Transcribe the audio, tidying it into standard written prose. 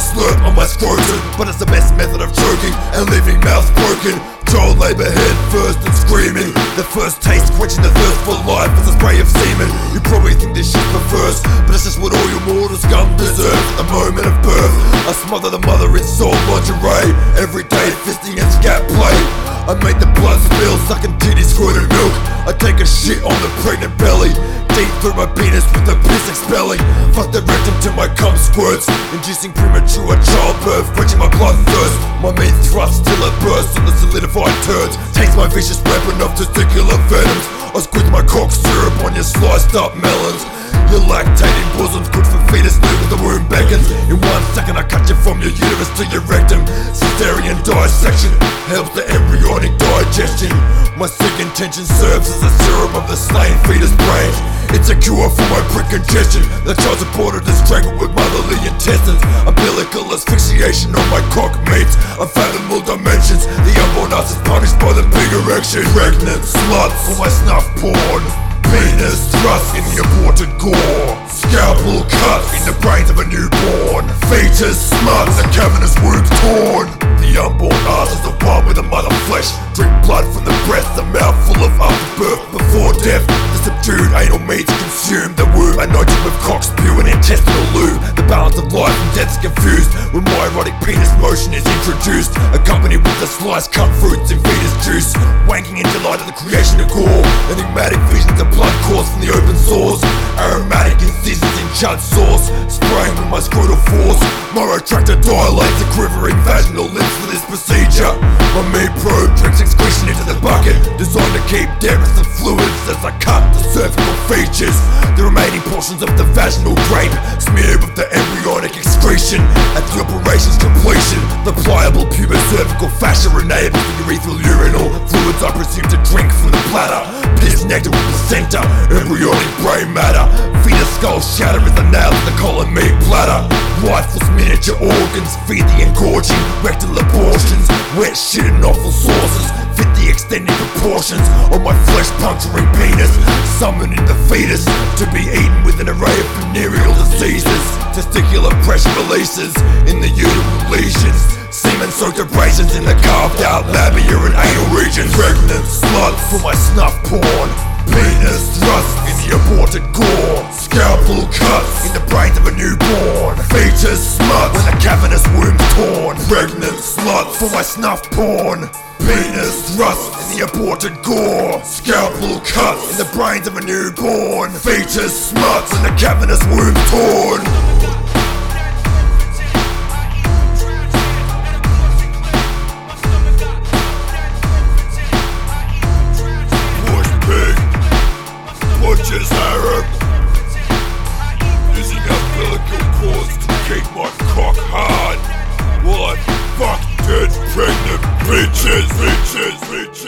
slurp on my scrotum, but it's the best method of choking and leaving mouths broken. Child labour head first and screaming. The first taste quenching the thirst for life as a spray of semen. You probably think this shit perverse, but it's just what all your mortal scum deserves at the moment of birth. I smother the mother in soul lingerie, every day fisting and scat play. I make the blood spill, sucking titties, squirting milk. I take a shit on the pregnant belly, deep through my penis with the piss expelling. Fuck the rectum till my cum squirts, inducing premature childbirth, quenching my blood thirst. My meat thrusts till it bursts on the solidified turds. Taste my vicious weapon of testicular venoms. I squeeze my cock syrup on your sliced up melons. Your lactating bosom's good for fetus lube as the womb beckons. In 1 second I cut you from your uterus to your rectum. Cesarean dissection helps the embryonic digestion. My sick intention serves as a serum of the slain fetus brain. It's a cure for my prick congestion. The child supported is strangled with motherly intestines. Umbilical asphyxiation on my cock meets unfathomable dimensions. The unborn us is punished by the big erection. Pregnant sluts for my snuff porn. Penis thrust in the aborted gore. Scalpel cut in the brains of a newborn. Fetus smut, the cavernous wombs torn. The unborn ass is the one with the mother flesh. Drink blood from the breast, a mouthful of afterbirth before death. The subdued anal meats consume the womb, anointed with cock spew and intestinal lube. The balance of life and death's confused when my erotic penis motion is introduced, accompanied with the sliced cut fruits and fetus juice. Wanking in delight of the creation of gore. Enigmatic visions of blood coursed from the open sores. Aromatic incisions in chud sauce, spraying with my scrotal force. My retractor dilates the quivering vaginal lips for this procedure. My meat probe drinks excretion into the bucket, designed to keep depth of fluids as I cut the cervical features. The remaining portions of the vaginal drape smeared with the embryonic excretion. At the operation's completion, the pliable pubic cervical fascia enables the urethral urinal fluids I presume to drink from the bladder. Piss nectar with placenta, embryonic brain matter. Fetus skull shatter as the nails of the colon meat bladder. Lifeless miniature organs feed the engorging rectal abortions. Wet shit and awful sources fit the extended proportions of my flesh puncturing penis, summoning the fetus to be eaten with an array of venereal diseases. Testicular pressure releases in the uterine lesions. Semen soaked abrasions in the carved out labia and anal regions. Pregnant sluts for my snuff porn. Penis thrust in the aborted gore. Scalpel cuts in the brains of a newborn. Fetus smut when the cavernous womb's torn. Pregnant sluts for my snuff porn. Penis thrust in the aborted gore. Scalpel cuts in the brains of a newborn. Fetus smuts when the cavernous womb's torn. Butcher's Arab, using umbilical cords to keep my cock hard while I fuck dead pregnant bitches.